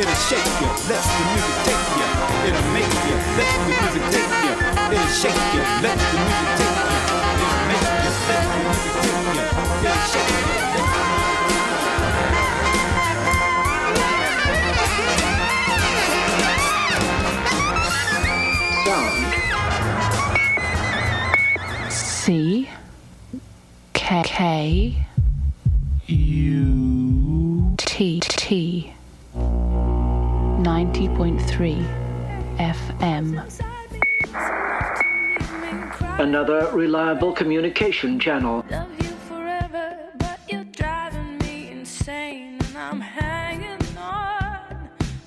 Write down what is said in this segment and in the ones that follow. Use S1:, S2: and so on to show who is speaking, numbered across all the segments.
S1: It'll shake you, let the music take you. It'll make you, let the music take you. It'll shake you, let the music take you. It'll make you, let the music take you. It'll shake you, let the music
S2: C K U T 90.3 FM.
S3: Another reliable communication channel.
S4: Love you forever, but you're driving me insane, and I'm hanging on.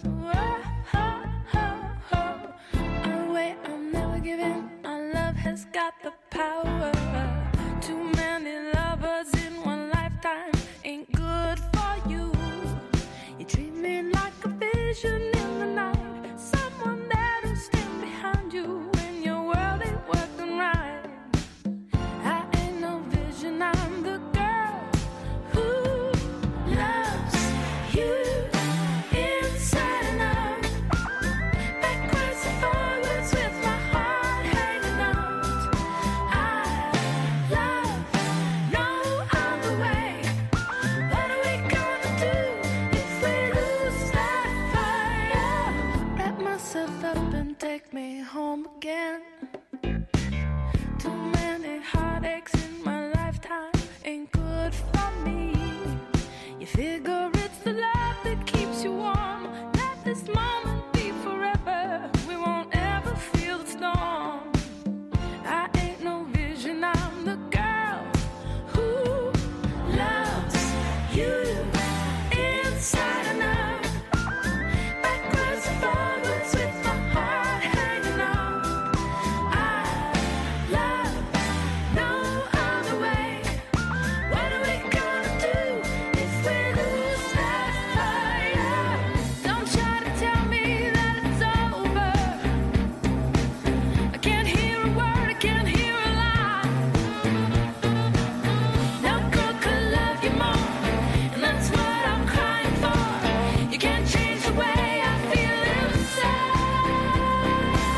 S4: Oh, wait, I'm never giving. Our love has got the power. Too many lovers in one lifetime ain't good for you. You treat me like a vision in the night, someone that'll stand behind you when your world ain't working right. I ain't no vision, I'm the girl who loves you inside and out, backwards and forwards with my heart hanging out. I love no other way. What are we gonna do if we lose that fire? Wrap myself up and take me home again. Too many heartaches in my lifetime ain't good for me. You figure it's the love that keeps you warm. Let this moment be forever. We won't ever feel the storm. I ain't no vision, I'm the girl who loves you inside and out, backwards and forwards with my heart hanging out. I love no other way. What are we gonna do if we lose that fire? Don't try to tell me that it's over. I can't hear a word, I can't hear a lie. No girl could love you more, and that's what I'm crying for. You can't change the way I feel inside.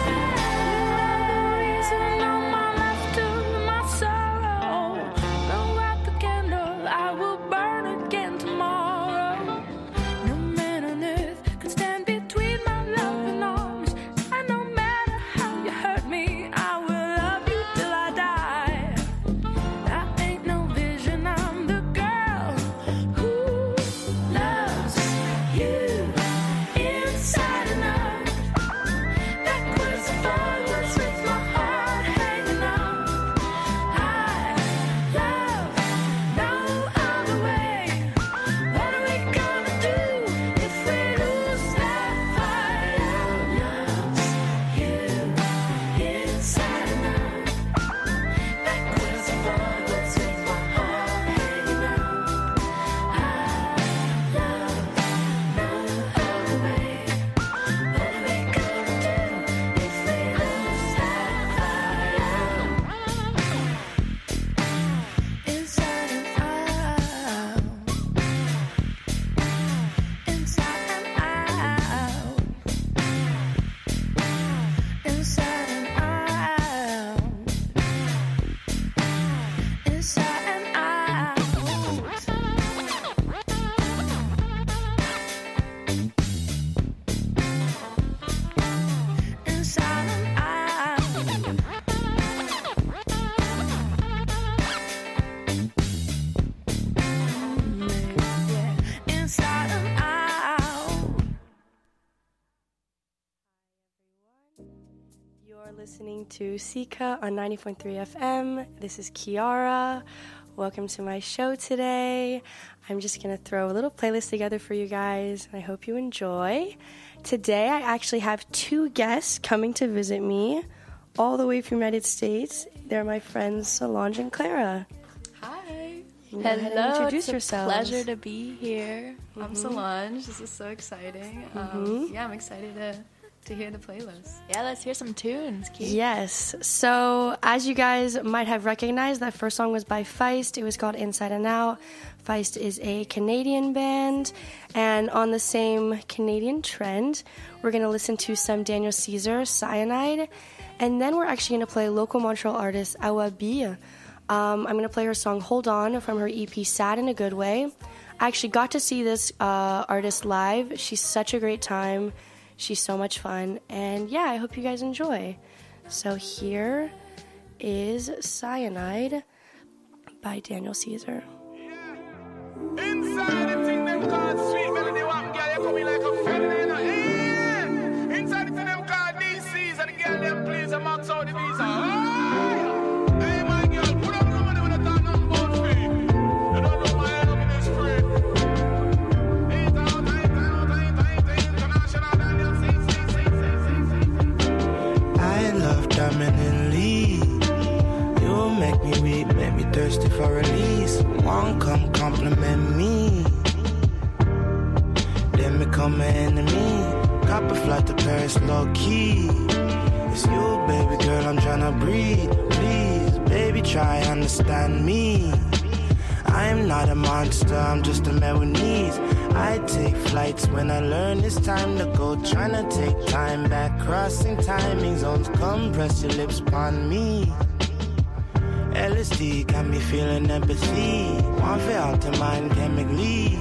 S4: Reason all my life to my sorrow. Blow out the candle, I will burn again tomorrow. No man on earth could stand between my loving arms. And no matter how you hurt me, I will love you till I die. I ain't no vision, I'm the girl who loves you inside and out, backwards and forwards with my heart hanging out. I love no other way. What are we gonna do if we lose that fire? Loves you inside and out, backwards and forwards with my heart hanging out. I love no other way. What are we gonna do if we lose that fire? Inside and out, inside and out, inside and out, inside and out. Inside and out. Yeah. Inside and out.
S5: You're listening to Sika on 90.3 FM. This is Kiara. Welcome to my show today. I'm just going to throw a little playlist together for you guys, and I hope you enjoy. Today, I actually have two guests coming to visit me all the way from the United States. They're my friends Solange and Clara.
S6: Hi.
S5: Go ahead and introduce yourselves.
S6: Pleasure to be here. I'm Solange. This is so exciting. Yeah, I'm excited to to hear the playlist. Yeah, let's hear some tunes, Keith.
S5: Yes. So, as you guys might have recognized, that first song was by Feist. It was called Inside and Out. Feist is a Canadian band. And on the same Canadian trend, we're going to listen to some Daniel Caesar, Cyanide. And then we're actually going to play local Montreal artist Awabi. I'm going to play her song Hold On from her EP Sad in a Good Way. I actually got to see this artist live. She's such a great time. She's so much fun. And yeah, I hope you guys enjoy. So here is Cyanide by Daniel Caesar.
S7: Inside the thing them called sweet melody, one girl you coming like a felony, you know. Yeah. Inside the thing them called DCs and the girl them please them max out the visa. Oh. Hey my girl, put up the money when I talk nothing about free. You don't know my happiness free. International Daniel
S8: I love dominantly. You make me weak, make me thirsty for release. One come compliment me, then become an enemy. Cop a flight to Paris low key. It's you, baby girl, I'm tryna breathe. Please, baby, try understand me. I am not a monster, I'm just a man with needs. I take flights when I learn it's time to go. Tryna take time back, crossing timing zones. Come press your lips upon me. LSD got me feeling empathy. One for out to mind chemically.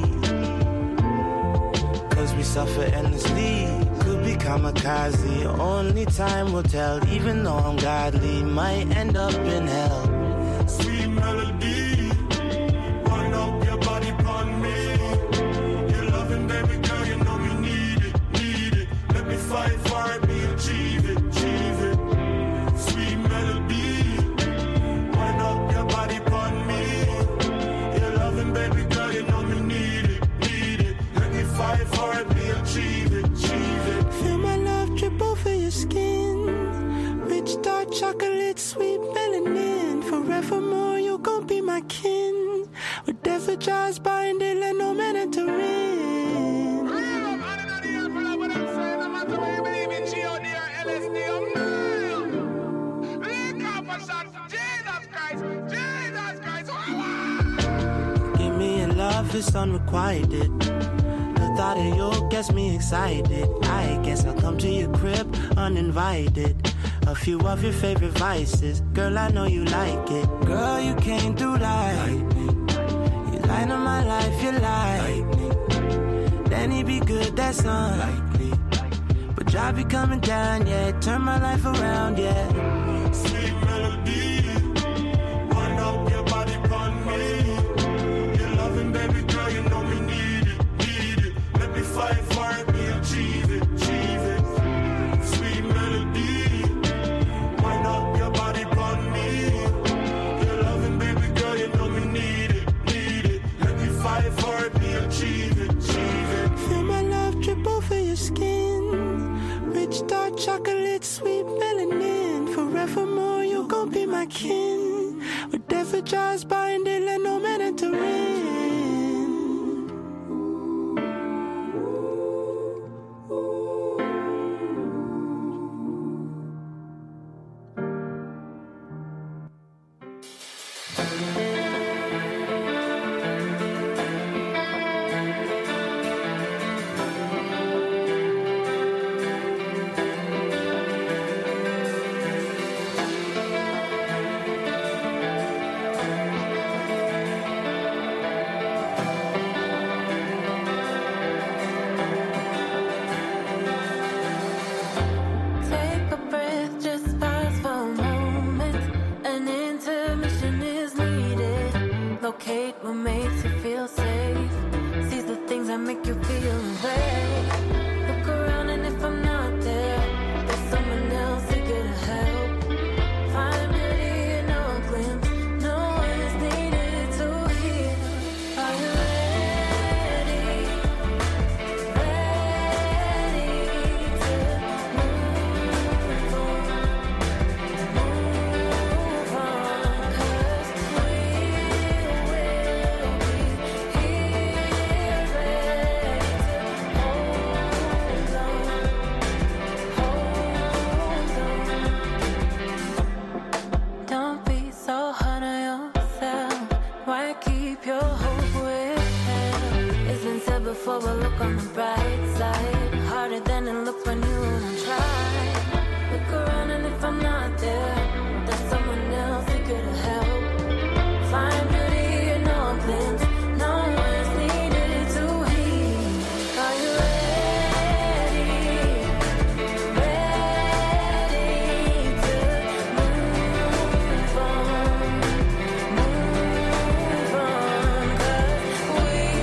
S8: Cause we suffer endlessly. Could be kamikaze, only time will tell. Even though I'm godly, might end up in hell.
S7: sweet melody, wind up your body upon me. Your loving baby girl, you know me need it. Let me fight for it, me achieve it. Sweet melody, wind up your body upon me. Your loving baby girl, you know me need it. Let me fight for it, me achieve it.
S8: Feel my love drip over your skin. Rich dark chocolate, sweet melanin. Forevermore, you gon' be my kin. Whatever drives by and they let no man enter in. Give me a love, it's unrequited. The thought of you gets me excited. I guess I'll come to your crib uninvited. A few of your favorite vices, girl, I know you like it. Girl, you came through like you light up my life, you like then he be good, that's unlikely. But job be coming down, yeah, turn my life around, yeah.
S7: Sweet melody, wind up your body upon me. Your loving baby girl, you know me need it. Let me fight for it, me achieve it. Sweet melody, wind up your body upon me. Your loving baby girl, you know me need it. Let me fight for it, me achieve it.
S8: Feel my love drip over your skin. Rich dark chocolate, sweet melanin. Forevermore, you gon' be my kin. Whatever drives by and they let no man enter in.
S4: around and look for new and try. Look around and if I'm not there, there's someone else who could help. Find beauty in all things. No one's needed to heal. Are you ready? Ready to move on? Move on, 'cause we will be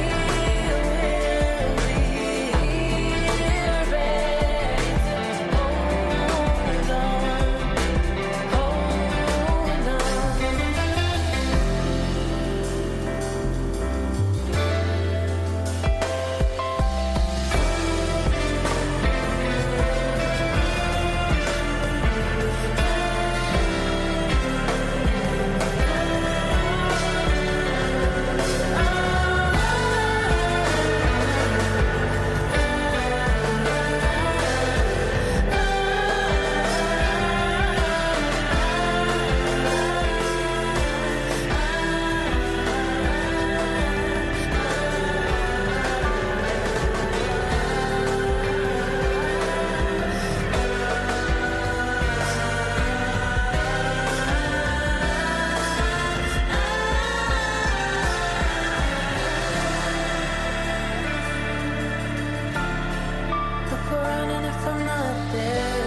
S4: Look around and if I'm not there,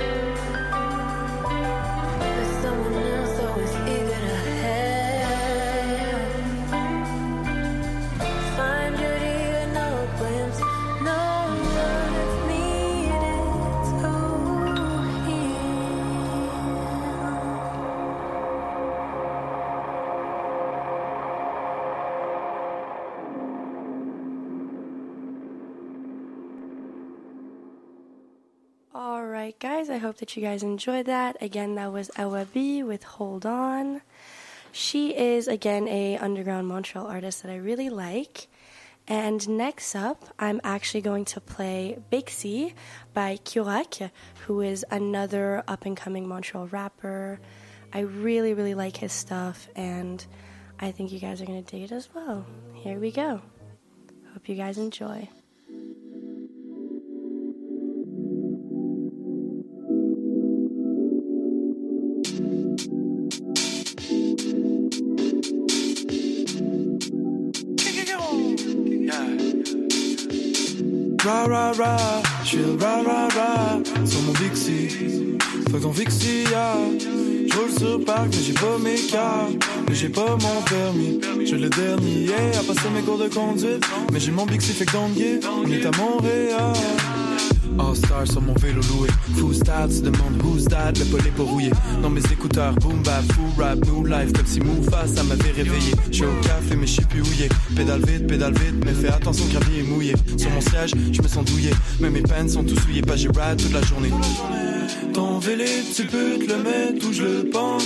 S4: there's someone else always eager to help. Find beauty in no glimpse. No one is needed to heal.
S5: Alright, guys, I hope that you guys enjoyed that. Again, that was Awabi with Hold On. She is, again, a underground Montreal artist that I really like. And next up, I'm actually going to play Bixi by Kiorak, who is another up-and-coming Montreal rapper. I really, really like his stuff, and I think you guys are going to dig it as well. Here we go. Hope you guys enjoy.
S9: Ra ra ra, j'suis le ra ra ra sur mon Bixi, fuck ton Vixi, yeah. J'roule sur parc mais j'ai pas mes cartes, mais j'ai pas mon permis. J'ai le dernier à passer mes cours de conduite, mais j'ai mon Bixi fait que don't get. On est à Montréal. All-Star sur mon vélo loué. Fou style, tu demandes who's that, le polé pas rouillé. Dans mes écouteurs, boom bap, fou rap, new life. Comme si Moufa, ça m'avait réveillé. J'suis au café mais j'suis plus houillé. Pédale vite, mais fais attention, gravier est mouillé. Sur mon siège, j'me sens douillé. Mais mes pants sont tous souillés, pas j'ai ride toute la journée. Ton vélo, tu peux te le mettre où je le pense.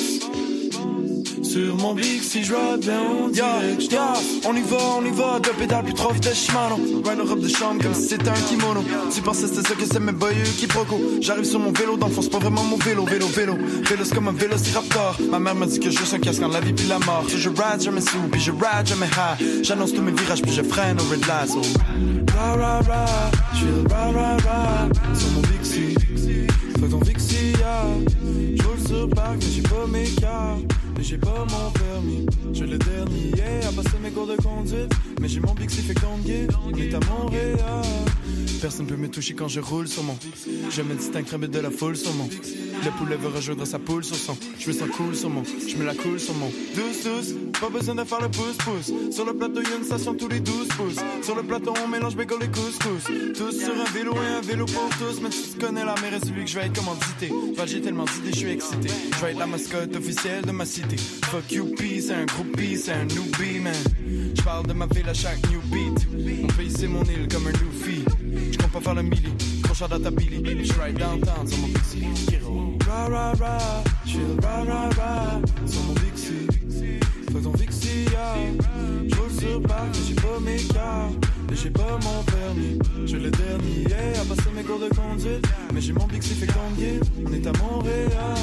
S9: Sur mon bic, si je ride bien, on dirait que on y va, deux pédales plus trop vite de Shimano. Ride en robe de chambre comme si c'était un kimono. Tu pensais c'était ça que c'est mes boyeux qui proco. J'arrive sur mon vélo, dans le fond c'est pas vraiment mon vélo. Vélo c'est comme un vélociraptor. Ma mère m'a dit que je suis un casque en la vie puis la mort. Je ride, jamais sous, puis je ride, jamais high. J'annonce tous mes virages, puis je freine au red lights. Ra ra ra, j'fais le ra ra ra sur mon Bixi, fuck ton Vixi, yeah. J'roule sur parc mais j'ai pas mes cartes, mais j'ai pas mon permis. J'ai le dernier à passer mes cours de conduite, mais j'ai mon Bixi fait qu'on get. On est à Montréal. Personne peut me toucher quand je roule sur mon. Je me distingue très vite de la foule sur mon. Le poulet veut rejoindre sa poule sur son. Je me sens cool sur mon. Je me la coule sur mon. Douce, pas besoin de faire le pouce-pouce. Sur le plateau y'a une station tous les 12 pouces. Sur le plateau on mélange bagel et couscous. Tous sur un vélo et un vélo pour tous. Mais tu connais la mère et celui que je vais être commandité. J'ai tellement d'idées, je suis excité. Je vais être la mascotte officielle de ma cité. Fuck youpi, c'est un groupie, c'est un newbie, man. Je parle de ma ville à chaque new beat. Mon pays c'est mon île comme un Luffy. Je compte pas faire le milli, trop cher dans ta Billy. Je ride downtown sur mon Bixi. Ra ra ra, j'fais le ra ra ra sur mon Bixi. Fuck ton Vixi, yeah. J'roule sur parc mais j'ai pas mes cartes, et j'ai pas mon permis. J'ai le dernier à passer mes cours de conduite, mais j'ai mon Bixi fait qu'on get. On est à Montréal.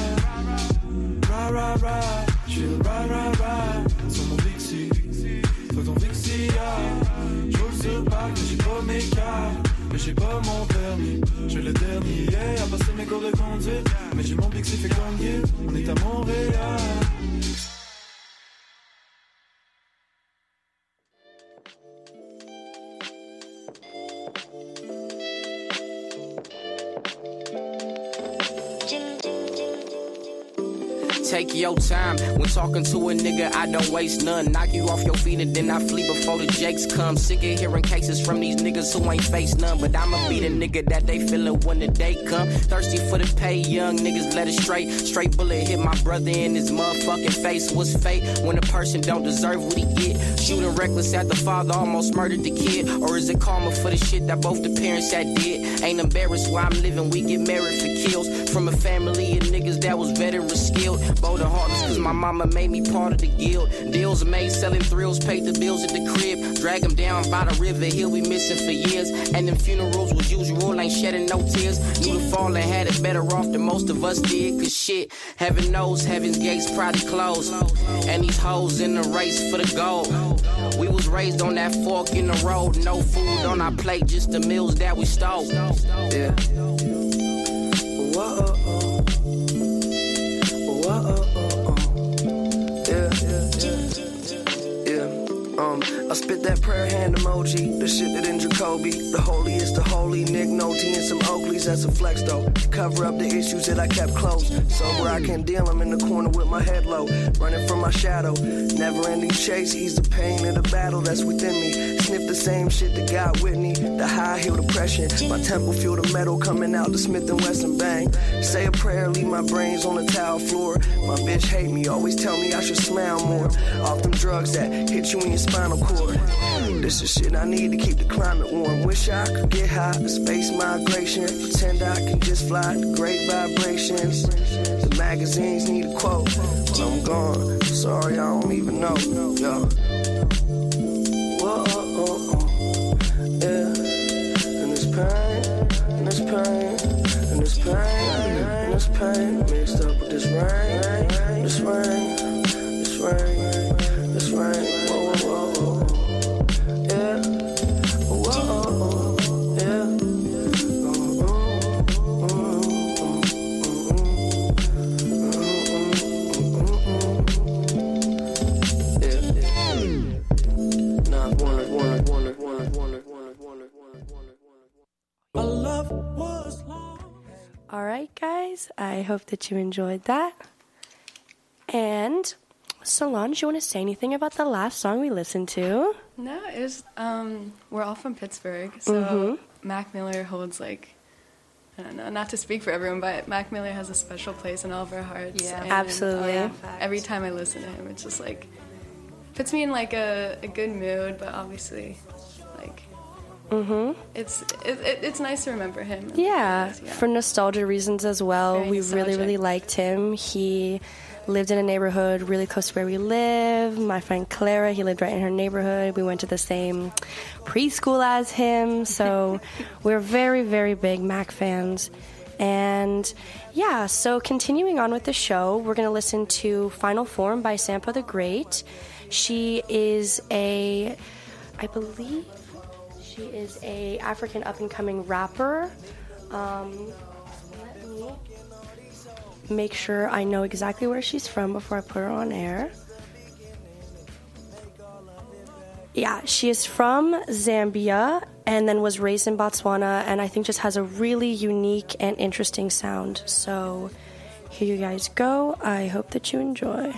S9: Ra ra ra, j'fais le ra ra ra sur mon Bixi. Fuck ton Vixi, yeah. J'roule sur parc mais j'ai pas mes cartes, mais j'ai pas mon permis. Je suis le dernier à passer mes cours de conduite, mais j'ai mon Bixi fait comme guide. On est à Montréal.
S10: Take your time when talking to a nigga, I don't waste none. Knock you off your feet and then I flee before the jakes come. Sick of hearing cases from these niggas who ain't face none, but I'ma be the nigga that they feelin' when the day come. Thirsty for the pay, young niggas let it straight. Straight bullet hit my brother in his motherfucking face. What's fate when a person don't deserve what he get? Shooting reckless at the father, almost murdered the kid. Or is it karma for the shit that both the parents had did? Ain't embarrassed where I'm living, we get married for kills. From a family of niggas that was veteran skilled. Bold and heartless cause my mama made me part of the guild. Deals are made selling thrills, paid the bills at the crib. Drag him down by the river, he'll be missing for years. And them funerals was usual, ain't shedding no tears. Knew the fall and had it better off than most of us did. Cause shit, heaven knows heaven's gates probably closed. And these hoes in the race for the gold. We was raised on that fork in the road. No food on our plate, just the meals that we stole. Yeah. Whoa.
S11: I spit that prayer hand emoji, the shit that in Jacoby. The holiest, the holy, Nick Nolte and some Oakleys, that's a flex though. To cover up the issues that I kept close. Sober I can deal, I'm in the corner with my head low. Running from my shadow, never ending chase. Ease the pain of the battle that's within me. Sniff the same shit that got Whitney. The high heel depression, my temple feel the metal coming out the Smith & Wesson bang. Say a prayer, leave my brains on the tile floor. My bitch hate me, always tell me I should smile more. Off them drugs that hit you in your spinal cord. This is shit I need to keep the climate warm. Wish I could get high, space migration. Pretend I can just fly to great vibrations. The magazines need a quote. When I'm gone, sorry I don't even know. Yo. Whoa, yeah. And this pain, and this pain, and this pain, and this pain mixed up with this rain, this rain, this rain, this rain.
S5: Alright guys, I hope that you enjoyed that. And Solange, you want to say anything about the last song we listened to?
S6: No, it was, we're all from Pittsburgh, so Mac Miller holds like, I don't know, not to speak for everyone, but Mac Miller has a special place in all of our hearts.
S5: Yeah, absolutely.
S6: Every time I listen to him, it's just like, puts me in like a good mood, but obviously, like, it's nice to remember him.
S5: Yeah, for nostalgia reasons as well. Very nostalgic. Really liked him. He lived in a neighborhood really close to where we live. My friend Clara, he lived right in her neighborhood. We went to the same preschool as him, so we're very, very big Mac fans. And yeah, so continuing on with the show, we're going to listen to Final Form by Sampa the Great. She is a African up-and-coming rapper. Let me make sure I know exactly where she's from before I put her on air. Yeah, she is from Zambia and then was raised in Botswana, and I think just has a really unique and interesting sound. So here you guys go. I hope that you enjoy.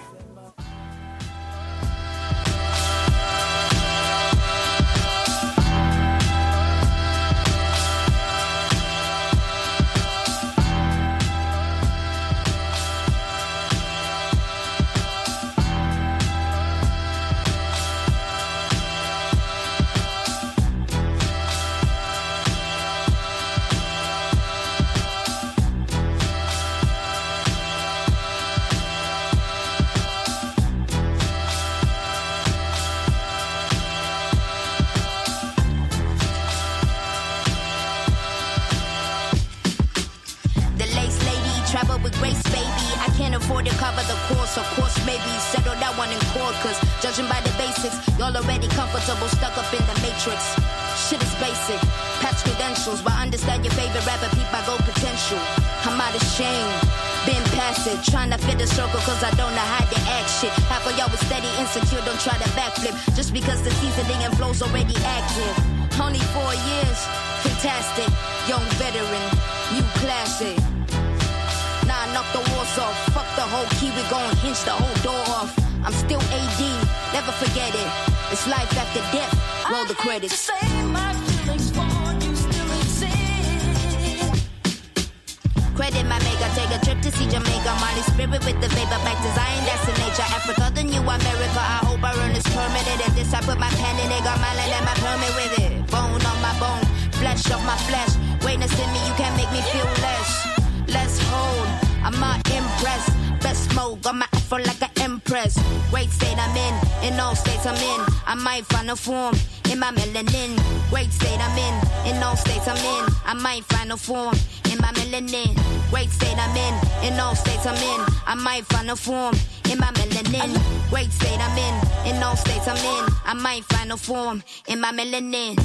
S12: Shit is basic. Patch credentials, but understand your favorite rapper, peep my gold potential. I'm out of shame. Been past it, trying to fit the circle cause I don't know how to act shit. Half of y'all was steady insecure, don't try to backflip. Just because the seasoning and flow's already active. Only 4 years, fantastic. Young veteran, new classic. Nah, knock the walls off. Fuck the whole key, we gon' hinge the whole door off. I'm still AD, never forget it. It's life after death, roll the credits.
S4: I hate to say my feelings for you still exist.
S12: Credit my maker, take a trip to see Jamaica. Molly spirit with the vapor, back to Zion, that's the nature. Africa, the new America, I hope I earn this permanent. And this I put my pen in it, got my land and my permit with it. Bone on my bone, flesh of my flesh. Greatness in me, you can't make me feel less. Let's hold, I'm not impressed. Best smoke, got my afro like an empress. Great state I'm in all states I'm in. I might find a form in my melanin. Great state I'm in all states I'm in. I might find a form in my melanin. Great state I'm in all states I'm in. I might find a form in my melanin. Great state I'm in all states I'm in. I might find a form in my melanin.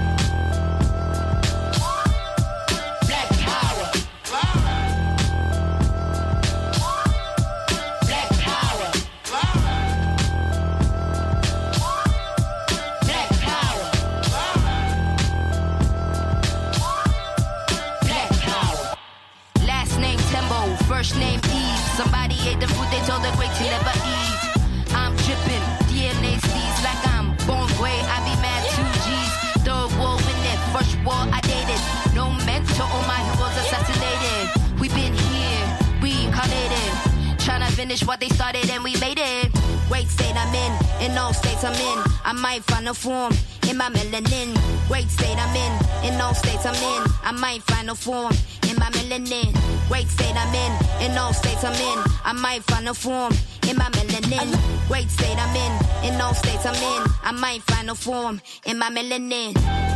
S12: First name Eve. Somebody ate the food they told the great to never eat. I'm dripping, DNA seeds like I'm born great. I be mad 2G's. Third war in it, first war I dated. No mentor, all my heroes assassinated. We been here, reincarnated. Tryna finish what they started and we made it. Great state I'm in all states I'm in. I might find a form in my melanin. Great state I'm in all states I'm in. I might find a form in my melanin. Great state I'm in all states I'm in. I might find a form in my melanin. Great state I'm in all states I'm in. I might find a form in my melanin.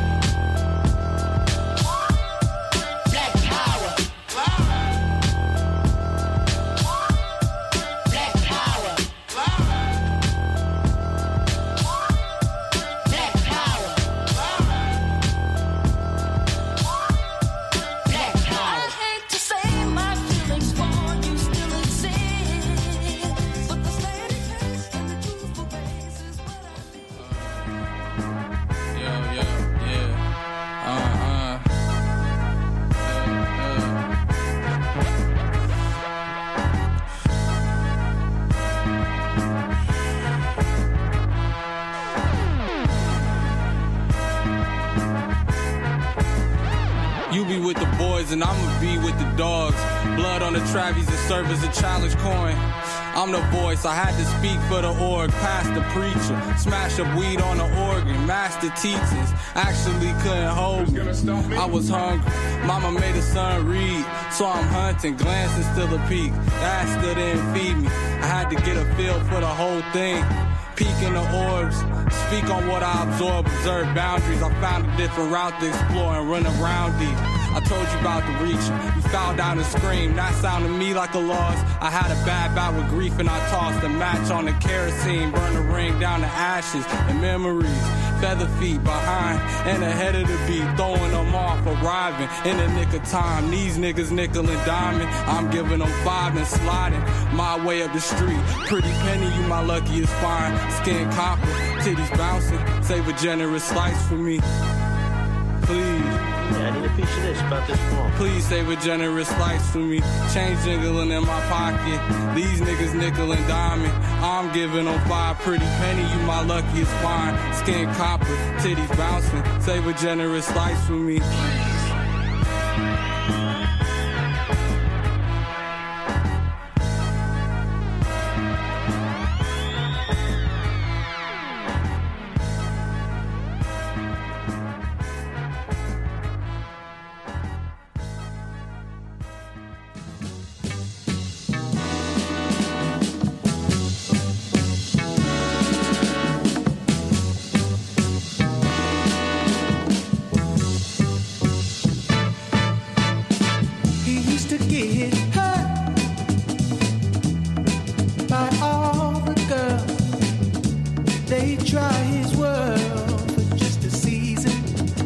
S13: With the boys and I'ma be with the dogs. Blood on the Travies and serve as a challenge coin. I'm the voice, I had to speak for the org. Past the preacher, smash up weed on the organ. Master teachings actually couldn't hold me. I was hungry, mama made a son read. So I'm hunting, glancing still a peek. That still didn't feed me. I had to get a feel for the whole thing. Peek in the orbs, speak on what I absorb, observe boundaries. I found a different route to explore and run around deep. I told you about the reaching, you fell down and screamed. That sounded to me like a loss. I had a bad bout with grief and I tossed a match on the kerosene. Burned the ring down to ashes and memories. Feather feet behind and ahead of the beat, throwing them off, arriving in the nick of time. These niggas nickel and diamond, I'm giving them 5 and sliding my way up the street. Pretty penny, you my luckiest find. Skin copper, titties bouncing, save a generous slice for me. Please.
S14: Yeah, I need a piece of this, about this small.
S13: Please save a generous slice for me. Change jiggling in my pocket. These niggas nickel and diamond. I'm giving them 5 pretty penny. You my luckiest find. Skin copper, titties bouncing. Save a generous slice for me.
S15: They try his world for just a season.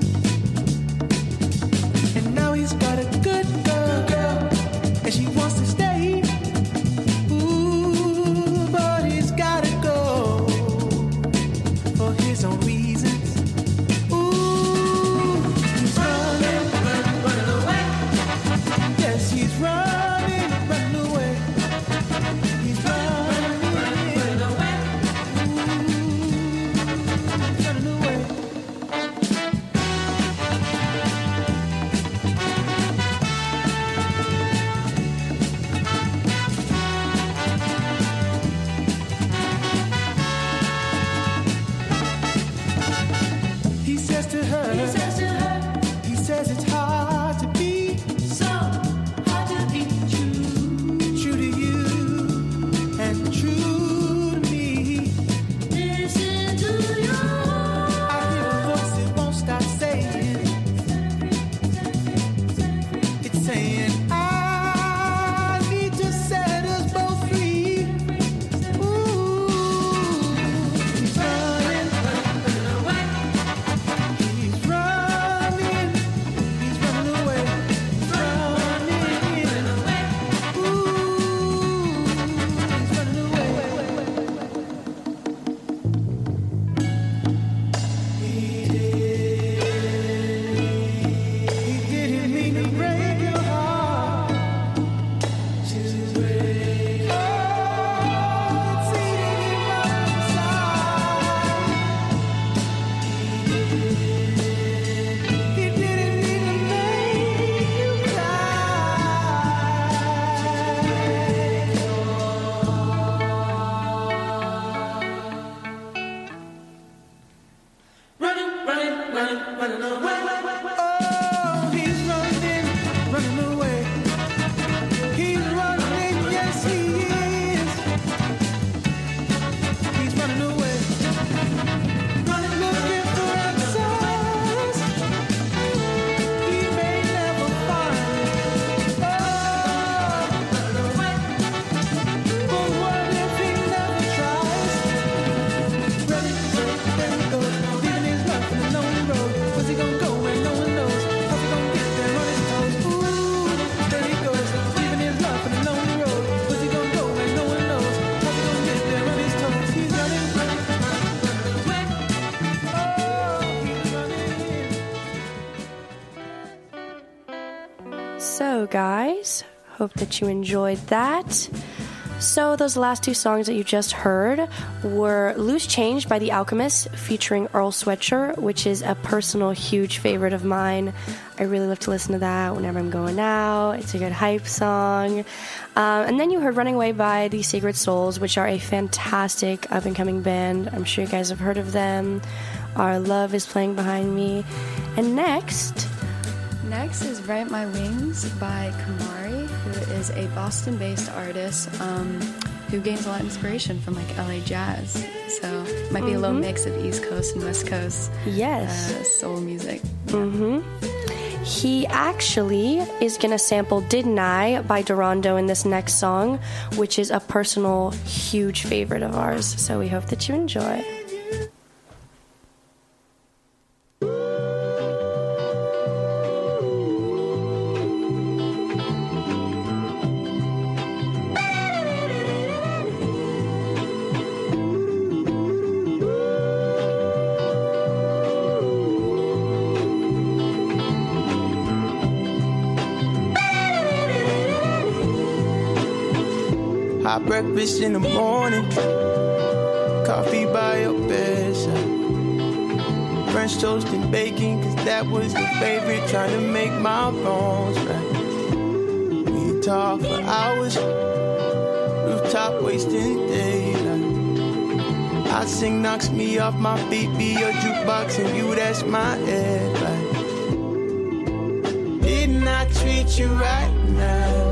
S5: So, guys, hope that you enjoyed that. So those last two songs that you just heard were Loose Change by The Alchemist featuring Earl Sweatshirt, which is a personal huge favorite of mine. I really love to listen to that whenever I'm going out. It's a good hype song. And then you heard Running Away by The Sacred Souls, which are a fantastic up-and-coming band. I'm sure you guys have heard of them. Our Love is playing behind me. And next
S6: is Write My Wings by Kamari, who is a Boston-based artist who gains a lot of inspiration from like LA jazz. So it might be a little mix of East Coast and West Coast soul music.
S5: He actually is going to sample Didn't I by Durando in this next song, which is a personal huge favorite of ours. So we hope that you enjoy.
S15: Hot breakfast in the morning, coffee by your bedside, French toast and bacon, cause that was the favorite, trying to make my bones right. We talk for hours, rooftop wasting daylight. I sing knocks me off my feet, be your jukebox and you that's my headlight. Didn't I treat you right now?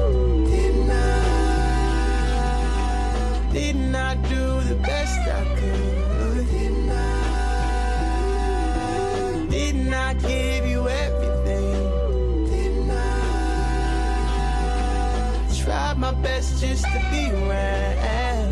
S15: Didn't I do the best I could? Didn't I give you everything? Didn't I tried my best just to be around?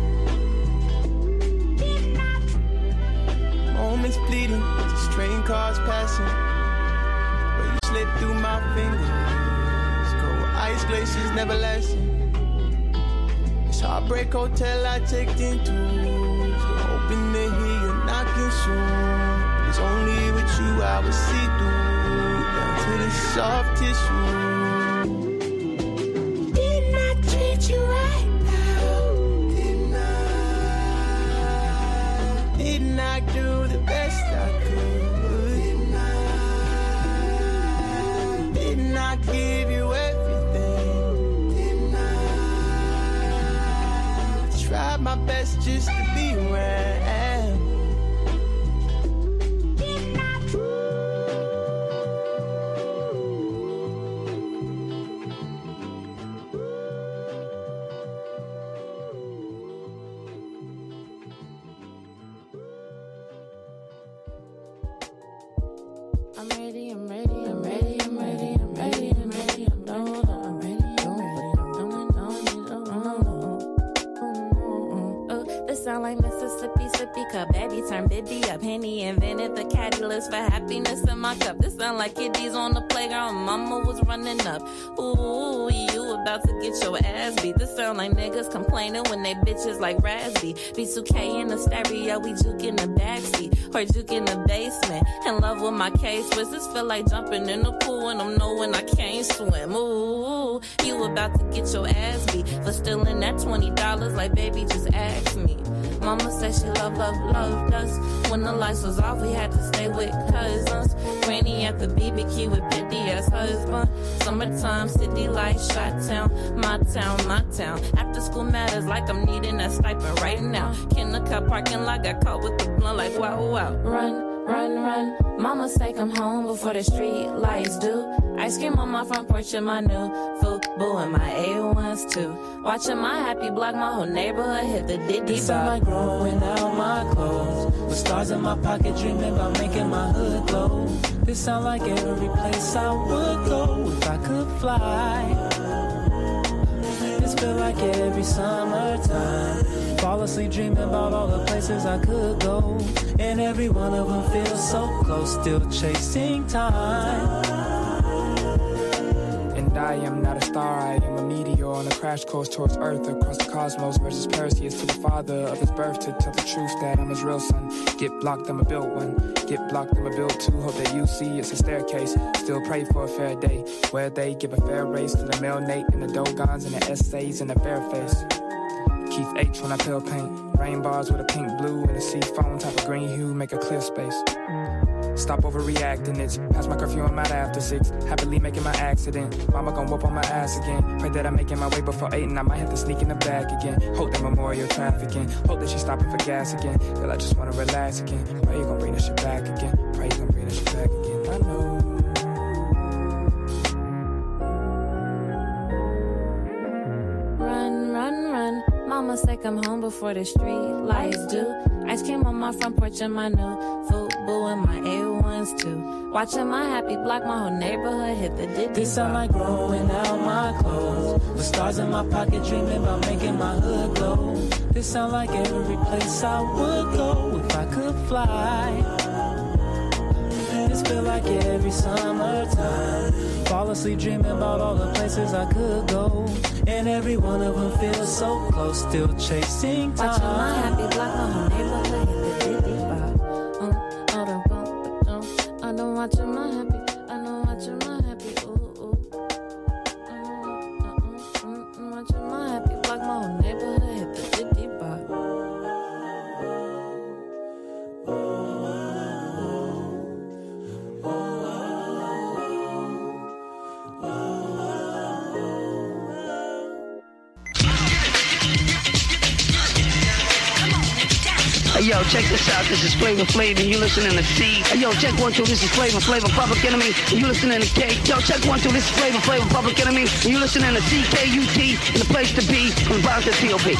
S15: Moments fleeting, just train cars passing, where you slip through my fingers. Cold ice glaciers never lasting. Heartbreak hotel I checked into, so hoping to hear you knocking soon. It's only with you I would see through, down to the soft tissue. Didn't I treat you right now? Didn't I do the best I could? Didn't I give you everything? Tried my best just to be around.
S16: I'm ready, I'm ready, I'm ready, I'm ready, I'm ready, I'm ready, I'm done, I'm ready, I'm ready, This sound like Mississippi, sippy cup. Baby turn Bibby up. Henny invented the catalyst for happiness in my cup. This sound like kiddies on the playground. Mama was running up. Ooh, you about to get your ass beat. This sound like niggas complaining when they bitches like Razzie. B2K in the stereo, we juke in the backseat. Or juke in the basement. In love with my K-Swiss. This feel like jumping in the pool and I'm knowing I can't swim. Ooh, you about to get your ass beat for stealing that $20 like baby just ask me. Mama said she loved us. When the lights was off, we had to stay with cousins. Granny at the BBQ with petty ass husband. Summertime, city lights, Chi-town, my town. After school matters like I'm needing that stipend right now. Kindergarten parking lot, got caught with the blunt like wow. Run. Mama say come home before the street lights do. Ice cream on my front porch and my new Fubu and my A1s too. Watching my happy block, my whole neighborhood hit the diddy
S17: It sound like growing out my clothes, with stars in my pocket dreaming about making my hood glow. This sound like every place I would go if I could fly. This feel like every summertime. Fall asleep dreaming about all the places I could go, and every one of them feels so close, still chasing time. And I I am not a star, I am a meteor on a crash course towards Earth, across the cosmos versus Perseus to the father of his birth, to tell the truth that I'm his real son. Get blocked, I'ma build one. Get blocked, I'ma build two. Hope that you see it's a staircase. Still pray for a fair day, where they give a fair race to the male Nate and the Dogons and the essays and the fair face. Keith H when I pale paint. Rain bars with a pink, blue, and a sea foam type of green hue, make a clear space. Stop overreacting, it's past my curfew, I'm out after 6. Happily making my accident. Mama gon' whoop on my ass again. Pray that I'm making my way before 8 and I might have to sneak in the back again. Hope that memorial trafficking. Hope that she's stopping for gas again. Girl, I just wanna relax again. Pray you gon' bring that shit back again. Pray you gon' bring that shit back again. I know.
S16: Mama say come home before the street lights do. Ice cream on my front porch and my new Fubu and my A1s too. Watching my happy block, my whole neighborhood hit the diddy.
S17: This sound like growing out my clothes. With stars in my pocket, dreaming about making my hood glow. This sound like every place I would go if I could fly. This feel like every summertime. Fall asleep dreaming about all the places I could go. And every one of them feels so close, still chasing time.
S16: Watching my happy block, my whole neighborhood hit the diddy bop. I don't watching my happy, I know watching my happy, ooh, ooh. Watching my happy block, my whole neighborhood hit the diddy bop.
S18: Hey, yo, check this out. This is Flavor Flav, and you listening to C. Hey, yo, check 1, 2. This is Flavor Flav, Public Enemy, and you listening to K. Yo, check 1, 2. This is Flavor Flav, Public Enemy, and you listening to CKUT, and the place to be from the Bronx to T.O.P.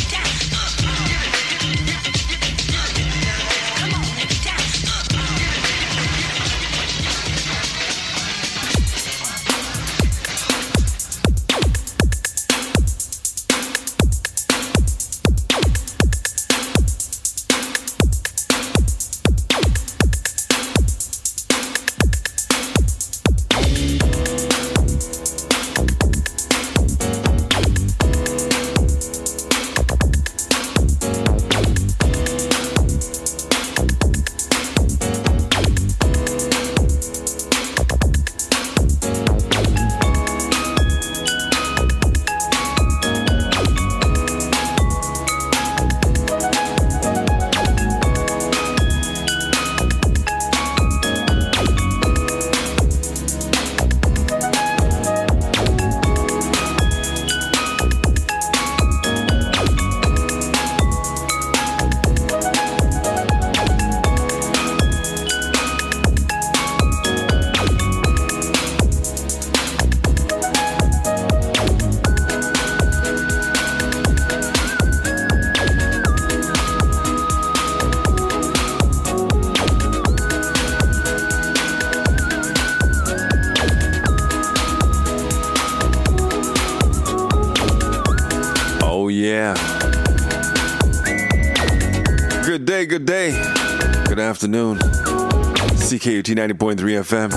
S19: Good day. Good afternoon. CKUT 90.3 FM.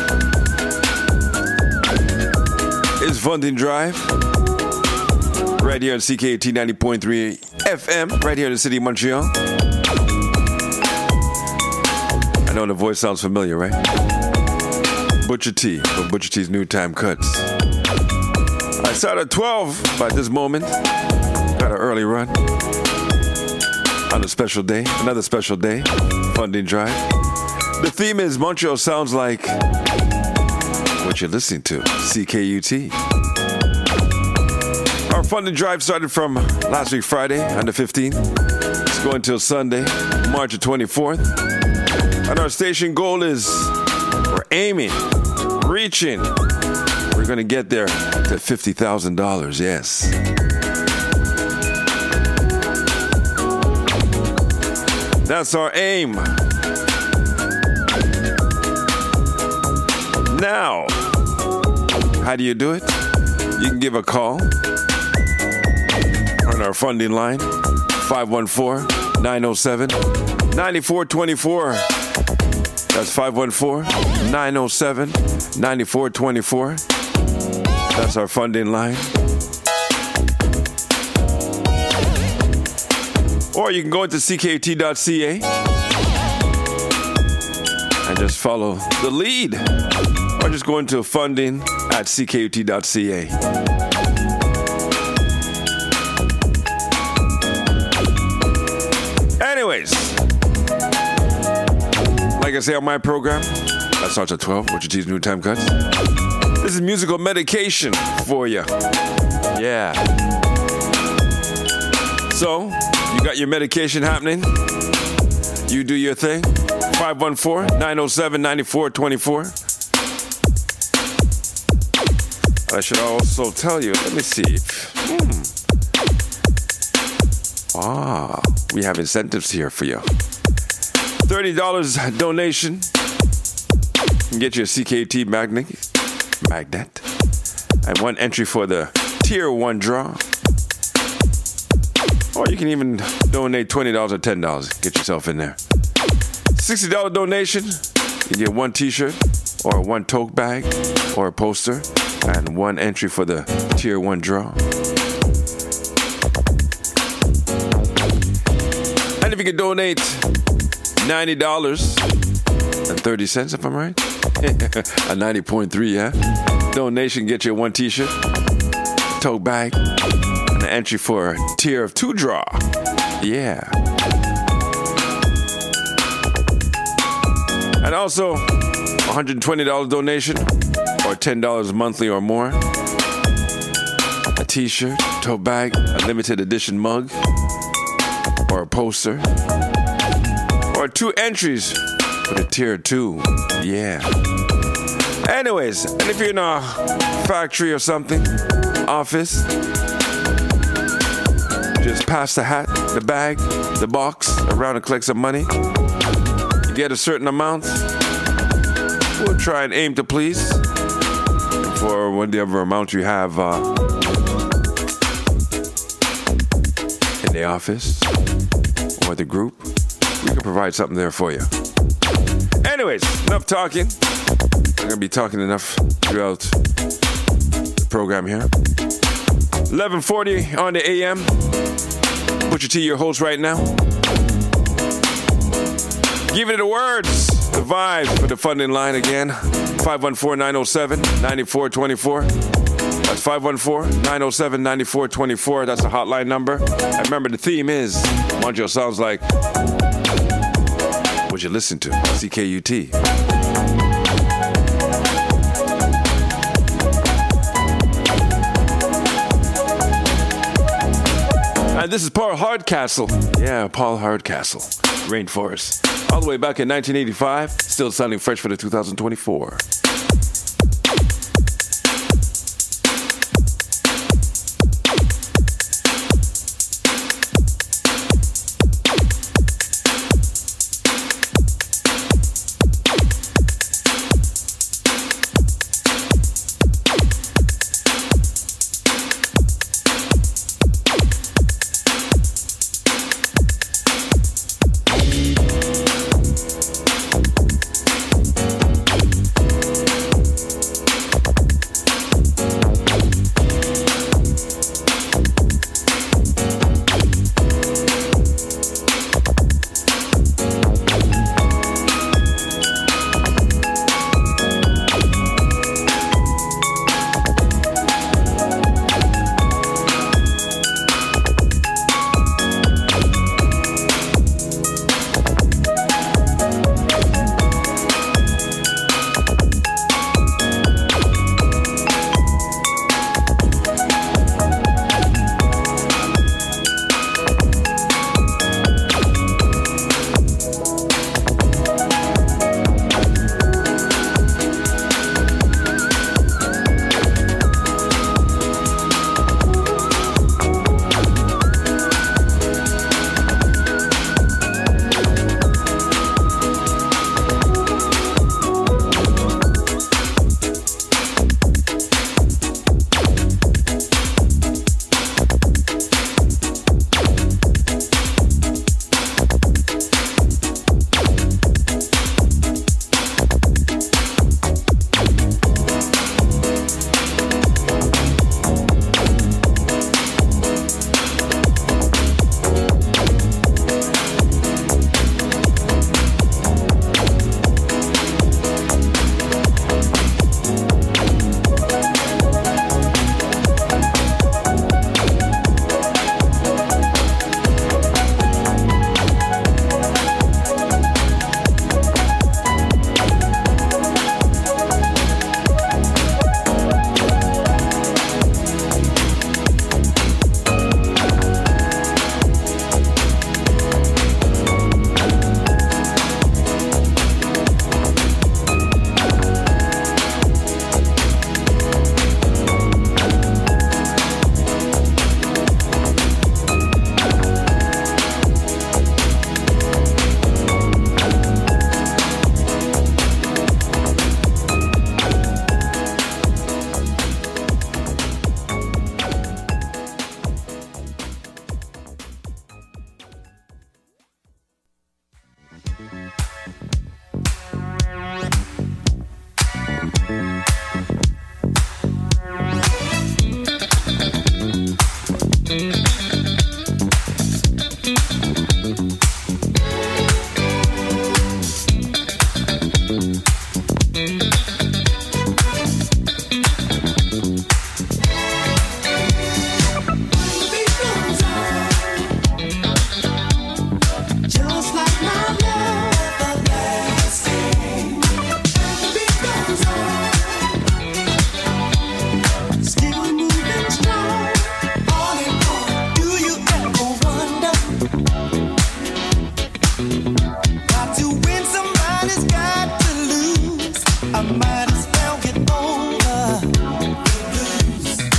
S19: It's Funding Drive. Right here on CKUT 90.3 FM. Right here in the city of Montreal. I know the voice sounds familiar, right? Butcher T from Butcher T's New Time Cuts. I started at 12 by this moment. Got an early run. On a special day, another special day, Funding Drive. The theme is Montreal sounds like what you're listening to, CKUT. Our Funding Drive started from last week, Friday, on the 15th. It's going until Sunday, March the 24th. And our station goal is, we're aiming, reaching. We're going to get there to $50,000, yes. That's our aim. Now, how do you do it? You can give a call on our funding line, 514-907-9424. That's 514-907-9424. That's our funding line. Or you can go into CKUT.ca and just follow the lead. Or just go into funding at CKUT.ca. Anyways, like I say on my program, that starts at 12, Butcher T's New Time Cuts. This is musical medication for you. Yeah. So, you got your medication happening. You do your thing. 514-907-9424. I should also tell you, let me see. We have incentives here for you. $30 donation. You can get you a CKUT magnet. And one entry for the Tier 1 draw. Or you can even donate $20 or $10. Get yourself in there. $60 donation. You get one t-shirt or one tote bag or a poster and one entry for the Tier 1 draw. And if you can donate $90.30, if I'm right, a 90.3, yeah. Donation, get you one t-shirt, tote bag, and an entry for a Tier 2 draw. Yeah. And also, $120 donation, or $10 monthly or more. A t-shirt, tote bag, a limited edition mug, or a poster, or 2 entries for the Tier 2. Yeah. Anyways, and if you're in a factory or something, office, just pass the hat, the bag, the box around and collect some money. You get a certain amount, we'll try and aim to please. And for whatever amount you have in the office or the group, we can provide something there for you. Anyways, enough talking. I'm going to be talking enough throughout the program here. 11:40 on the AM. Butcher T, your host right now. Giving it the words, the vibe for the funding line again. 514-907-9424. That's 514-907-9424. That's the hotline number. And remember, the theme is, Montreal sounds like what you listen to, CKUT. And this is Paul Hardcastle. Yeah, Paul Hardcastle. Rainforest. All the way back in 1985. Still sounding fresh for the 2024.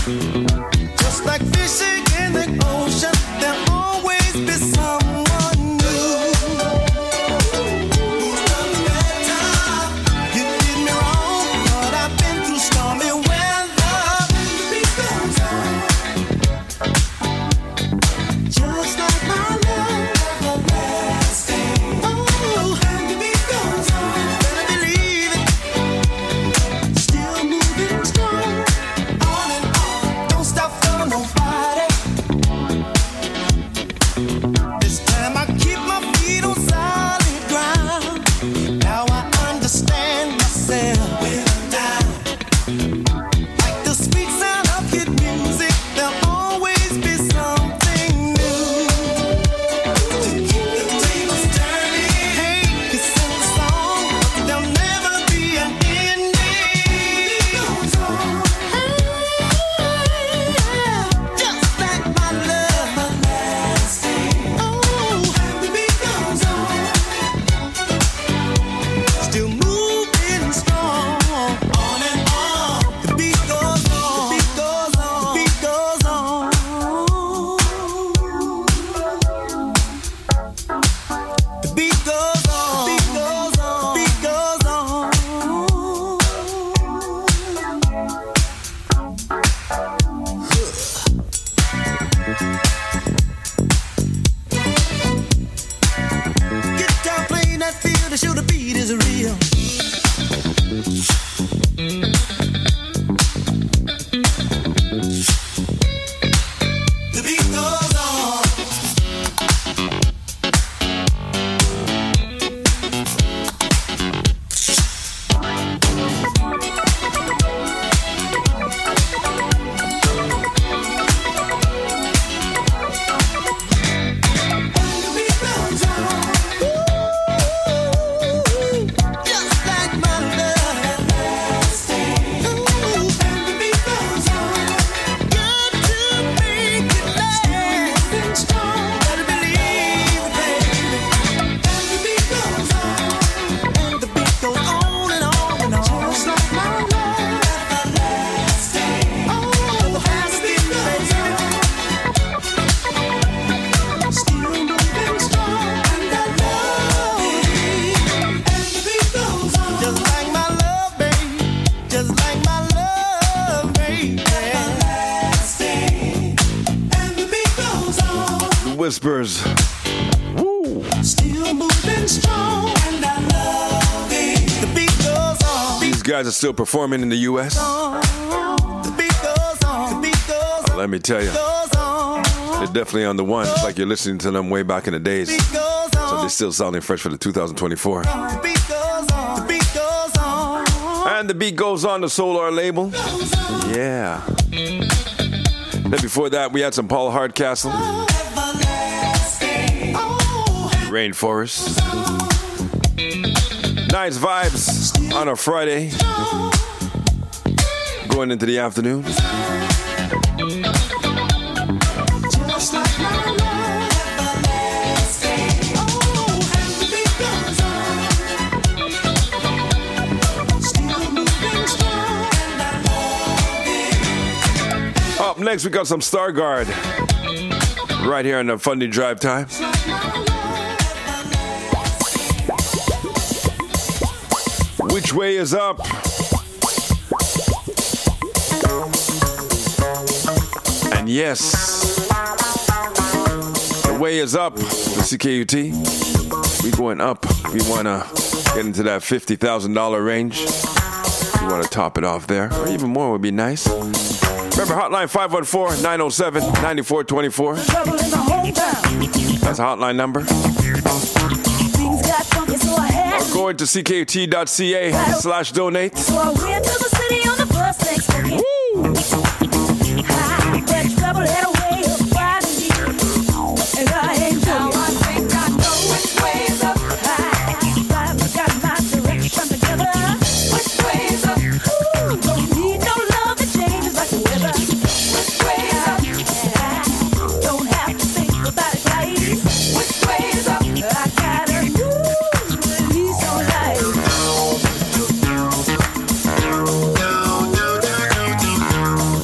S20: Just like fishing in the ocean, there'll always be someone new. You did me wrong, but I've been through stormy weather. Just like my love, everlasting. Oh, the beat goes on. Better believe it. Still moving strong, on and on. Don't stop for nobody. This time I keep my feet on solid ground. Now I understand myself without. Like the sweet sound of good music, there'll always be something new to keep the tables turning. Hey, you sing the song, but there'll never be an ending. Goes on. Just like my love, everlasting. Oh, the beat goes on. Still moving strong, on and on. The beat goes on. The beat goes on. The beat goes on. The beat goes on. The beat goes on. The beat goes on. Guitar playing that feel to show the beat is real. The beat goes on. The beat goes on. Just like my love, everlasting. Ooh, and the beat goes on. Got to make it last. Moving strong, gotta believe it, baby. And the beat goes on. And the beat goes on and on and on. Just like my love, everlasting. Oh, the beat goes on. Still moving strong, and I love it. And the beat goes on. Just like my love, babe. Just like my love, babe. Everlasting. And the beat goes on.
S19: Whispers. Woo!
S20: Still moving strong, and I love it. The beat goes on.
S19: These guys are still performing in the U.S.
S20: The beat goes on. The beat goes on.
S19: Let me tell you,
S20: Goes on.
S19: they're definitely on the one. It's like you're listening to them way back in the days.
S20: Beat goes
S19: So
S20: on.
S19: they're still sounding fresh for the 2024.
S20: The beat goes on. The beat goes on.
S19: And the beat goes on the Solar label. Yeah. Then before that, we had some Paul Hardcastle,
S20: Everlasting. Oh,
S19: Rainforest. Nice vibes on a Friday, going into the afternoon.
S20: just like my love, everlasting. Oh, and the beat goes on. Still moving strong, and I love it.
S19: Up next, we got some Stargard right here on the Fundy Drive Time. Which way is up? And yes, the way is up for CKUT. We going up. We want to get into that $50,000 range. We want to top it off there, or even more would be nice. Remember, hotline 514-907-9424. That's a hotline number. Or go into ckut.ca/donate.
S21: So I went to the city on the bus next weekend. But trouble had a way of finding me. And I ain't now I think I know which way is up. I finally got my direction together. Which way is up? Ooh, don't need no love that changes like the weather. Which way is up? I don't have to think about it twice. Which way is up? I got a new lease on life.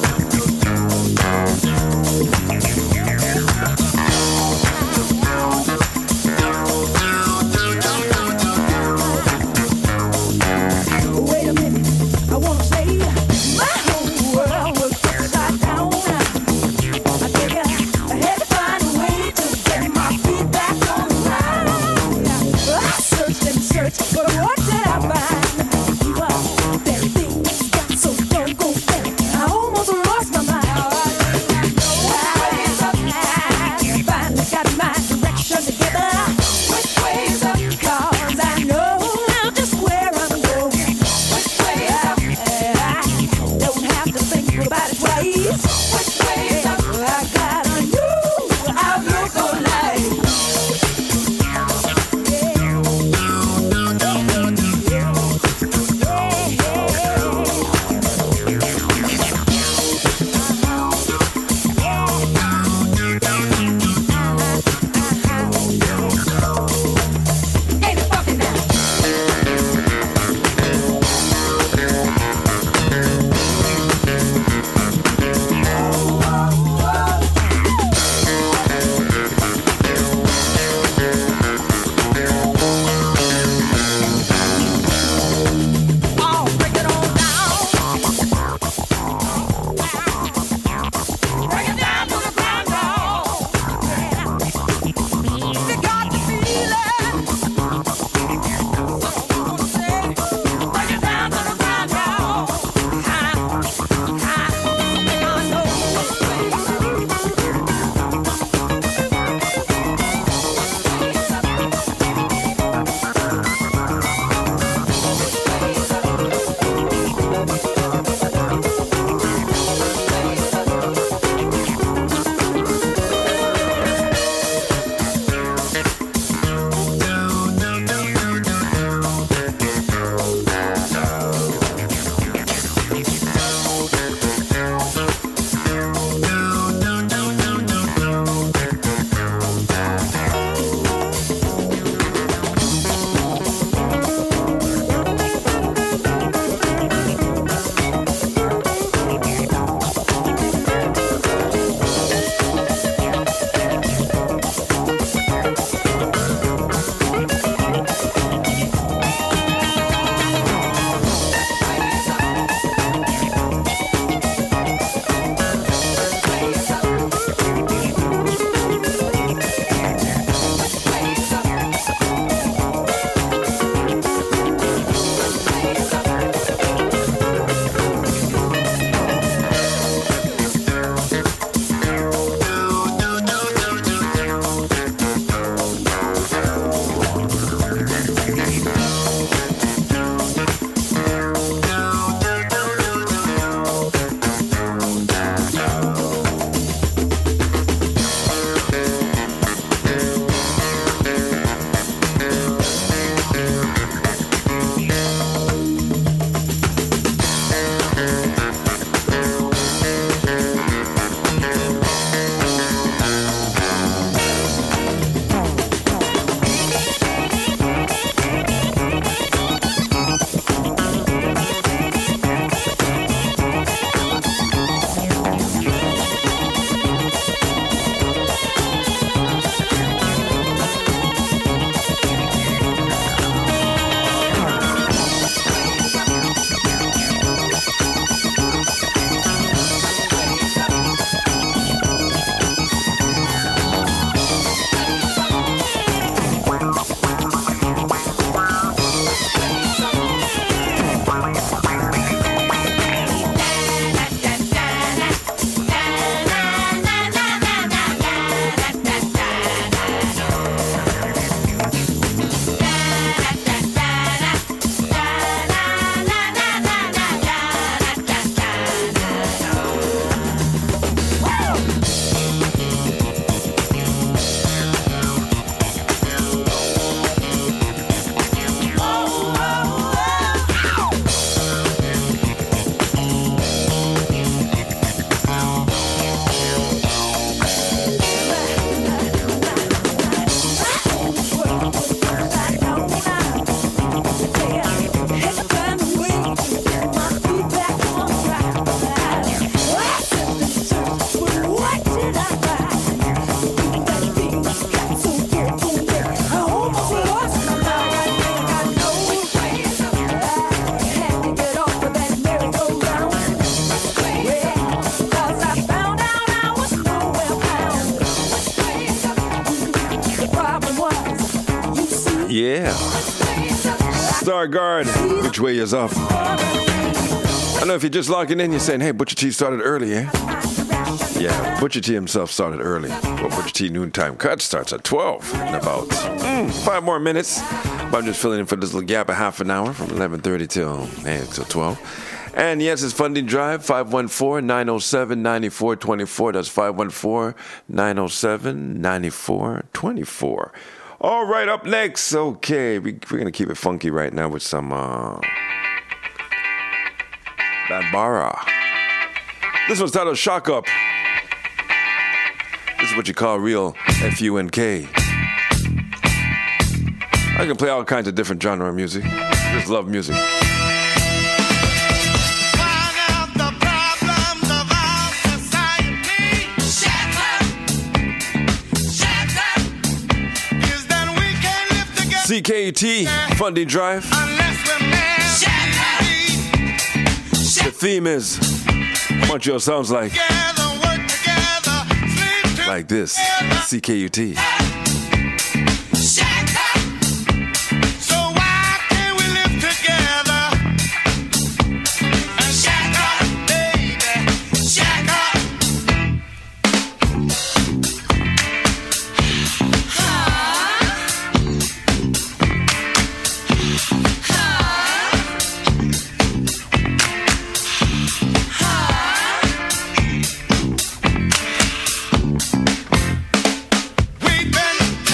S19: Yeah. Stargard, which way is off? I know if you're just logging in, you're saying, hey, Butcher T started early, eh? Yeah, Butcher T himself started early. Well, Butcher T Noontime Cut starts at 12 in about 5 more minutes. But I'm just filling in for this little gap of half an hour from 11:30 till 12. And yes, it's Funding Drive, 514-907-9424. That's 514-907-9424. All right, up next. Okay, we're going to keep it funky right now with some Bambara. This one's titled Shock Up. This is what you call real F-U-N-K. I can play all kinds of different genre of music. Just love music. CKUT, Funding Drive. The theme is Montreal sounds like this. CKUT.
S20: We've been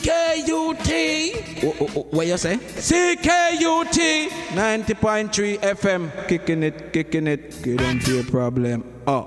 S1: CKUT.
S22: What you say?
S1: CKUT 90.3 FM. Kicking it. Get into your problem. Oh.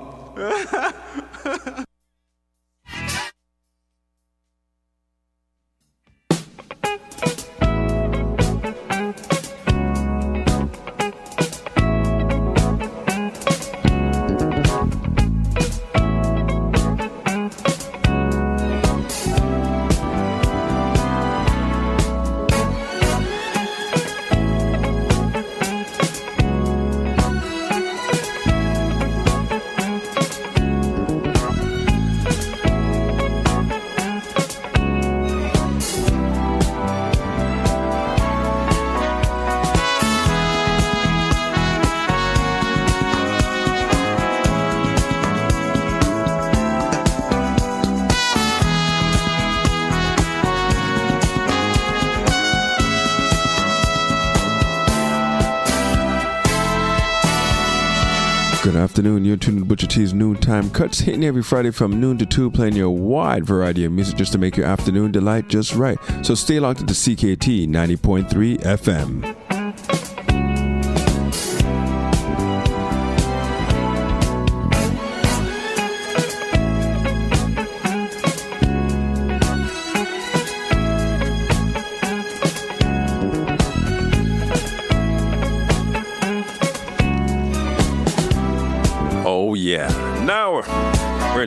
S19: Good afternoon. You're tuned to Butcher T's Noontime Cuts, hitting every Friday from noon to 2, playing your wide variety of music just to make your afternoon delight just right. So stay locked to the CKT 90.3 FM.